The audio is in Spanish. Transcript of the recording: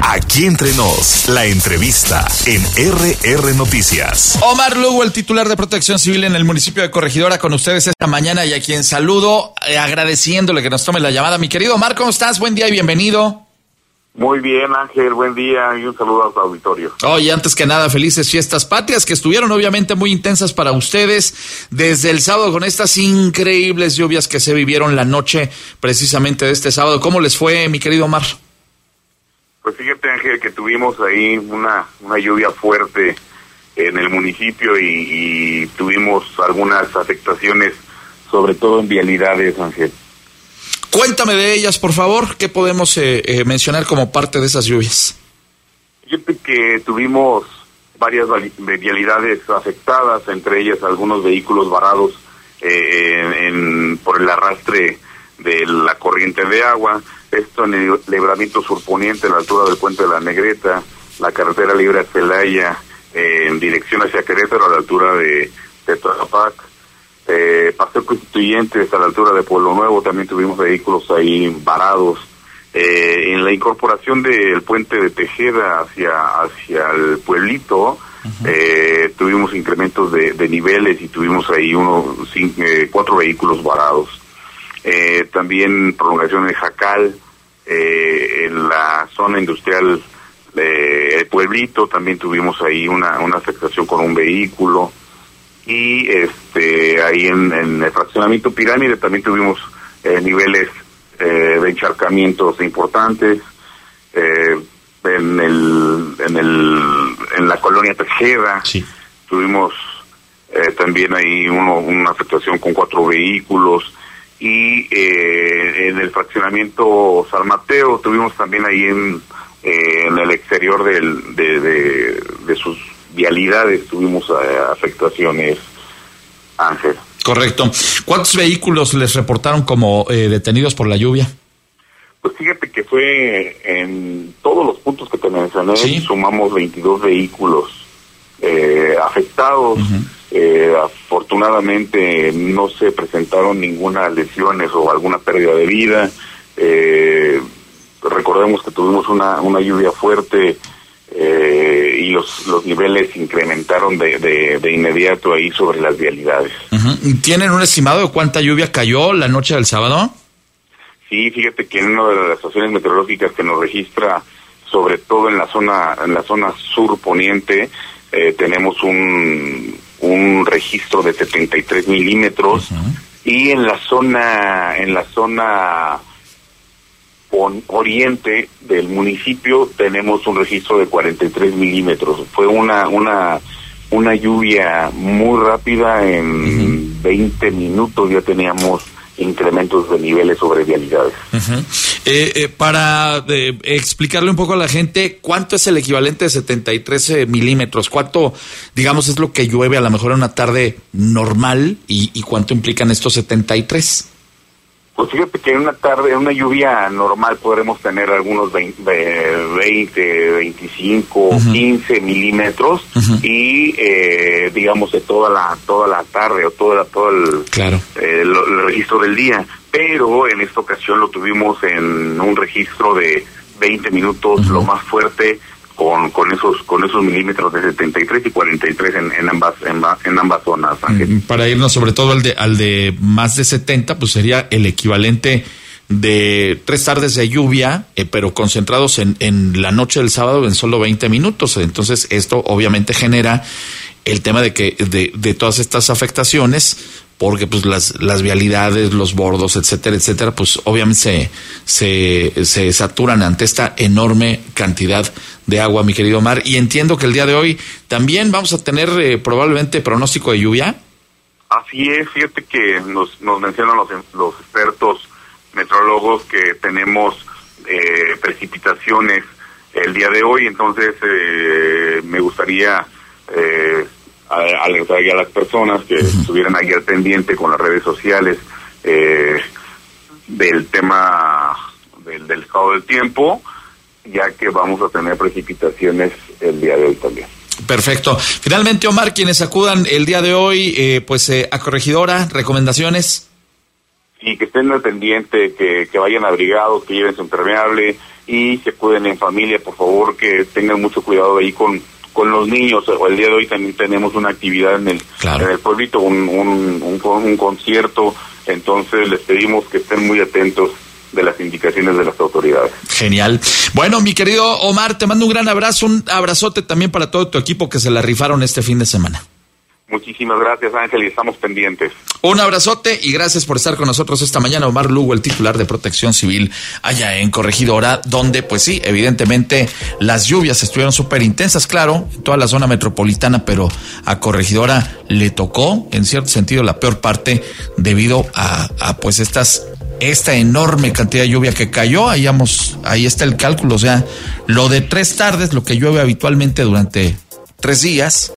Aquí entre nos, la entrevista en RR Noticias. Omar Lugo, el titular de Protección Civil en el municipio de Corregidora, con ustedes esta mañana y a quien saludo, agradeciéndole que nos tome la llamada. Mi querido Omar, ¿cómo estás? Buen día y bienvenido. Muy bien, Ángel, buen día y un saludo a tu auditorio. Oye, antes que nada, felices fiestas patrias que estuvieron obviamente muy intensas para ustedes desde el sábado con estas increíbles lluvias que se vivieron la noche precisamente de este sábado. ¿Cómo les fue, mi querido Omar? Pues fíjate, Ángel, que tuvimos ahí una lluvia fuerte en el municipio y tuvimos algunas afectaciones, sobre todo en vialidades, Ángel. Cuéntame de ellas, por favor. ¿Qué podemos mencionar como parte de esas lluvias? Fíjate que tuvimos varias vialidades afectadas, entre ellas algunos vehículos varados por el arrastre de la corriente de agua. Esto en el libramiento surponiente, a la altura del puente de la Negreta, la carretera libre a Celaya, en dirección hacia Querétaro, a la altura de Tetrapac, Paseo Constituyente, hasta la altura de Pueblo Nuevo, también tuvimos vehículos ahí varados. En la incorporación del puente de Tejeda hacia el pueblito, tuvimos incrementos de niveles y tuvimos ahí 4 vehículos varados. También prolongación de Jacal, en la zona industrial del pueblito también tuvimos ahí una afectación con un vehículo, y ahí en el fraccionamiento Pirámide también tuvimos niveles de encharcamientos importantes. En la colonia Tejeda, sí, tuvimos también ahí una afectación con 4 vehículos. Y en el fraccionamiento San Mateo tuvimos también ahí en el exterior de sus vialidades tuvimos afectaciones, Ángel. Correcto. ¿Cuántos vehículos les reportaron como detenidos por la lluvia? Pues fíjate que fue en todos los puntos que te mencioné, ¿sí? Sumamos 22 vehículos afectados. Afortunadamente no se presentaron ninguna lesiones o alguna pérdida de vida. Recordemos que tuvimos una lluvia fuerte y los niveles incrementaron de inmediato ahí sobre las vialidades. ¿Tienen un estimado de cuánta lluvia cayó la noche del sábado? Sí, fíjate que en una de las estaciones meteorológicas que nos registra, sobre todo en la zona sur poniente, tenemos un registro de 73 milímetros, y en la zona oriente del municipio tenemos un registro de 43 milímetros. Fue una lluvia muy rápida, en 20 minutos ya teníamos incrementos de niveles sobre vialidades. Para explicarle un poco a la gente, ¿cuánto es el equivalente de 73 milímetros? ¿Cuánto, digamos, es lo que llueve a lo mejor en una tarde normal y cuánto implican estos 73? Pues fíjate que en una lluvia normal podremos tener algunos 20, 25, 15 milímetros, y digamos de toda la tarde o todo el registro del día. Pero en esta ocasión lo tuvimos en un registro de 20 minutos, lo más fuerte, con esos milímetros de 73 y 43 en ambas zonas, Ángel. Para irnos sobre todo al de más de 70, pues sería el equivalente de 3 tardes de lluvia, pero concentrados en la noche del sábado en solo 20 minutos. Entonces esto obviamente genera el tema de que de todas estas afectaciones, porque pues las vialidades, los bordos, etcétera, pues obviamente se saturan ante esta enorme cantidad de agua, mi querido Omar. Y entiendo que el día de hoy también vamos a tener probablemente pronóstico de lluvia. Así es, fíjate que nos mencionan los expertos meteorólogos que tenemos precipitaciones el día de hoy. Entonces me gustaría alertar a las personas que estuvieran ahí al pendiente con las redes sociales del tema del estado del tiempo, ya que vamos a tener precipitaciones el día de hoy también. Perfecto. Finalmente, Omar, quienes acudan el día de hoy a Corregidora, recomendaciones. Sí, que estén al pendiente, que vayan abrigados, que lleven su impermeable y se cuiden en familia, por favor, que tengan mucho cuidado ahí con los niños. El día de hoy también tenemos una actividad en el pueblito, un concierto, entonces les pedimos que estén muy atentos de las indicaciones de las autoridades. Genial. Bueno, mi querido Omar, te mando un gran abrazo, un abrazote también para todo tu equipo que se la rifaron este fin de semana. Muchísimas gracias, Ángel, y estamos pendientes. Un abrazote y gracias por estar con nosotros esta mañana. Omar Lugo, el titular de Protección Civil allá en Corregidora, donde pues sí, evidentemente las lluvias estuvieron súper intensas, claro, en toda la zona metropolitana, pero a Corregidora le tocó, en cierto sentido, la peor parte debido a pues esta enorme cantidad de lluvia que cayó. Ahí está el cálculo, o sea, lo de 3 tardes, lo que llueve habitualmente durante 3 días,